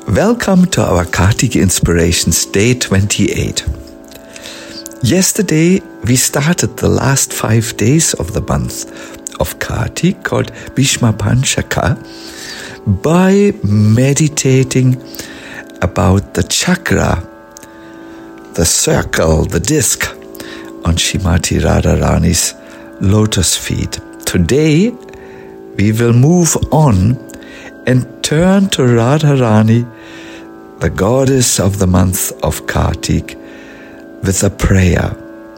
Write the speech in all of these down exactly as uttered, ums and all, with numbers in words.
Welcome to our Kartik Inspirations Day twenty-eight. Yesterday we started the last five days of the month of Kartik, called Bhishma Panchaka, by meditating about the chakra, the circle, the disc on Srimati Radharani's lotus feet. Today we will move on and turn to Radharani, the goddess of the month of Kartik, with a prayer.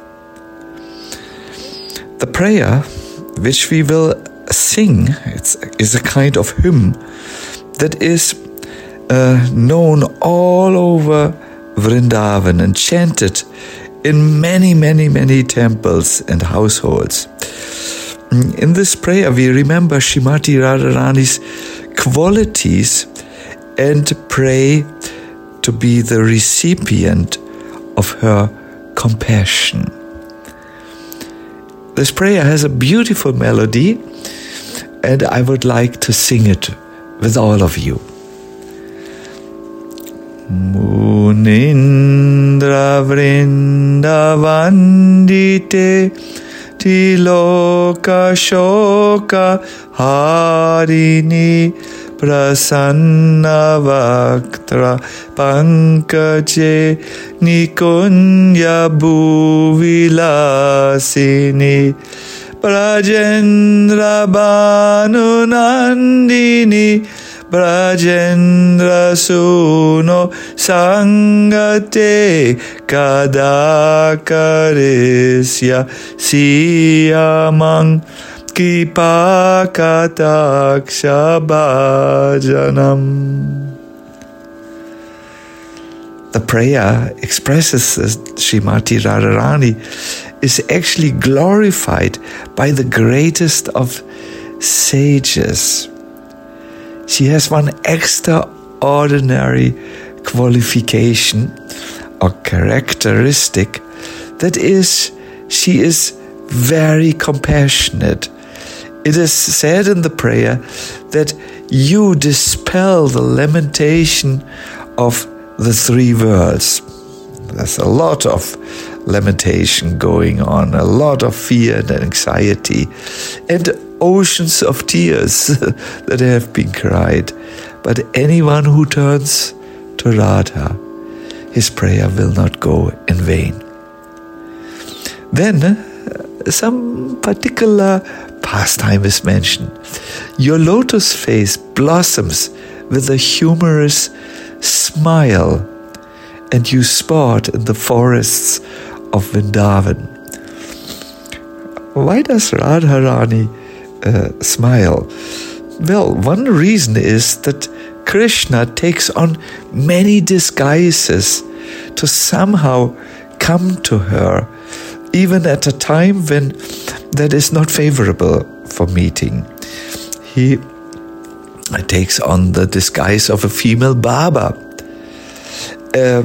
The prayer, which we will sing, it's, is a kind of hymn that is uh, known all over Vrindavan and chanted in many, many, many temples and households. In this prayer, we remember Srimati Radharani's qualities and pray to be the recipient of her compassion. This prayer has a beautiful melody, and I would like to sing it with all of you. Munindra vrindavandite Tiloka shoka harini prasanna vaktra pankaje nikunya bhuvilasini Brajendra banu nandini Brajendra suno sangate kadakarisya siyamang kipakataksha bhajanam. The prayer expresses that Srimati Radharani is actually glorified by the greatest of sages. She has one extraordinary qualification or characteristic, that is, she is very compassionate. It is said in the prayer that you dispel the lamentation of the three worlds. There's a lot of lamentation going on, a lot of fear and anxiety, and oceans of tears that have been cried. But anyone who turns to Radha, his prayer will not go in vain. Then some particular pastime is mentioned. Your lotus face blossoms with a humorous smile, and you sport in the forests of Vrindavan. Why does Radharani uh, smile? Well, one reason is that Krishna takes on many disguises to somehow come to her, even at a time when that is not favorable for meeting. He takes on the disguise of a female barber, a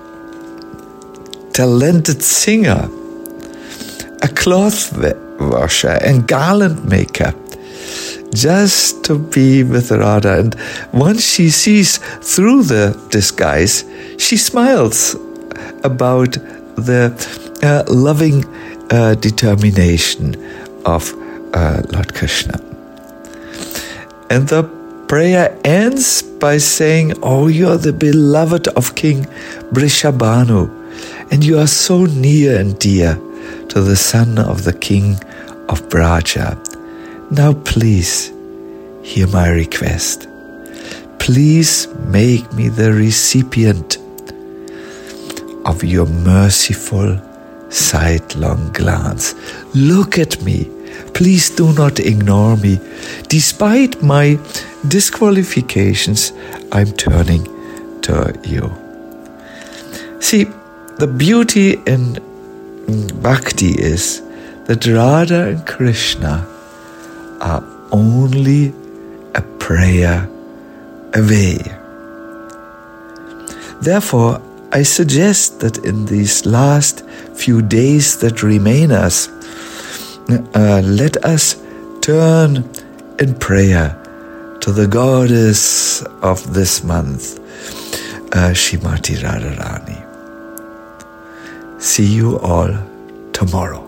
talented singer, a cloth washer and garland maker, just to be with Radha. And once she sees through the disguise, she smiles about the uh, loving uh, determination of uh, Lord Krishna. And the prayer ends by saying, "Oh, you're the beloved of King Brishabhanu, and you are so near and dear to the son of the king of Braja. Now please hear my request. Please make me the recipient of your merciful sidelong glance. Look at me. Please do not ignore me. Despite my disqualifications, I'm turning to you." See, the beauty in Bhakti is that Radha and Krishna are only a prayer away. Therefore, I suggest that in these last few days that remain us, uh, let us turn in prayer to to the goddess of this month, uh, Shrimati Radharani. See you all tomorrow.